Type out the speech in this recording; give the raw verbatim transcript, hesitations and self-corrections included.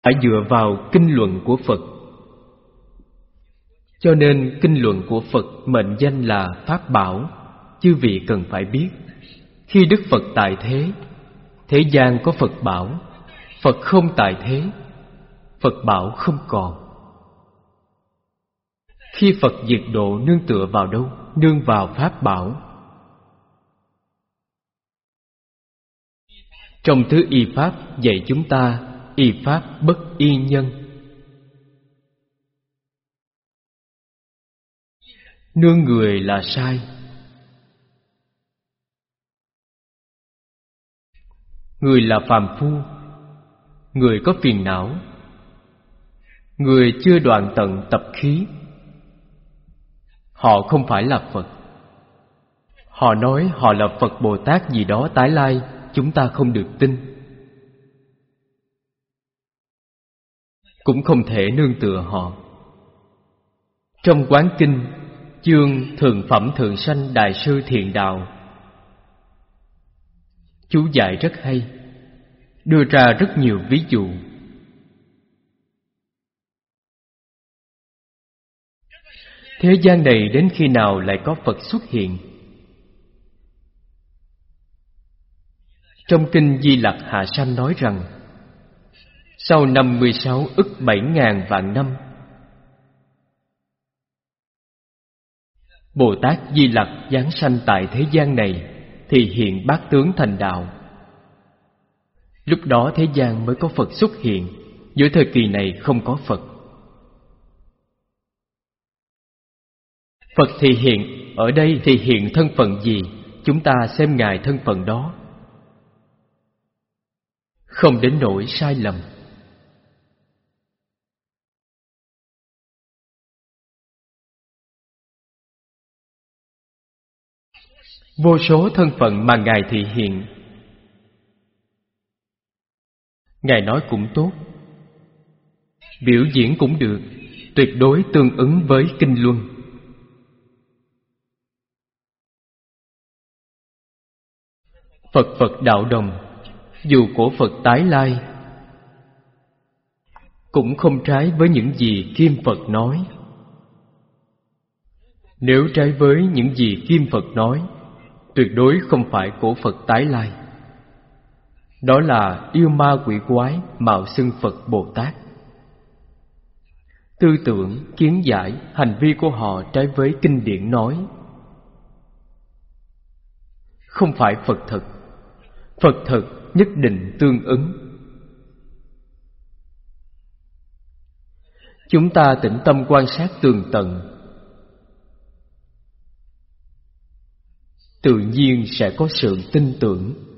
phải dựa vào kinh luận của Phật. Cho nên kinh luận của Phật mệnh danh là Pháp Bảo. Chư vị cần phải biết, khi Đức Phật tại thế, thế gian có Phật Bảo. Phật không tại thế, Phật Bảo không còn. Khi Phật diệt độ nương tựa vào đâu? Nương vào Pháp Bảo. Trong thứ y Pháp dạy chúng ta y Pháp bất y nhân. Nương người là sai. Người là phàm phu, người có phiền não, người chưa đoạn tận tập khí. Họ không phải là Phật. Họ nói họ là Phật Bồ Tát gì đó tái lai, chúng ta không được tin. Cũng không thể nương tựa họ. Trong Quán Kinh, chương Thượng Phẩm Thượng Sanh Đại Sư Thiện Đạo, chú giải rất hay, đưa ra rất nhiều ví dụ. Thế gian này đến khi nào lại có Phật xuất hiện? Trong Kinh Di Lặc Hạ Sanh nói rằng, sau năm mươi sáu ức bảy ngàn vạn năm, Bồ Tát Di Lặc giáng sanh tại thế gian này thì hiện bát tướng thành đạo. Lúc đó thế gian mới có Phật xuất hiện. Giữa thời kỳ này không có Phật. Phật thì hiện, ở đây thì hiện thân phận gì? Chúng ta xem Ngài thân phận đó, không đến nỗi sai lầm. Vô số thân phận mà Ngài thị hiện, Ngài nói cũng tốt, biểu diễn cũng được, tuyệt đối tương ứng với kinh luân. Phật Phật đạo đồng, dù của Phật tái lai, cũng không trái với những gì Kim Phật nói. Nếu trái với những gì Kim Phật nói, tuyệt đối không phải của Phật tái lai. Đó là yêu ma quỷ quái mạo xưng Phật Bồ Tát. Tư tưởng, kiến giải, hành vi của họ trái với kinh điển nói, không phải Phật thực. Phật thực nhất định tương ứng. Chúng ta tĩnh tâm quan sát tường tận, tự nhiên sẽ có sự tin tưởng.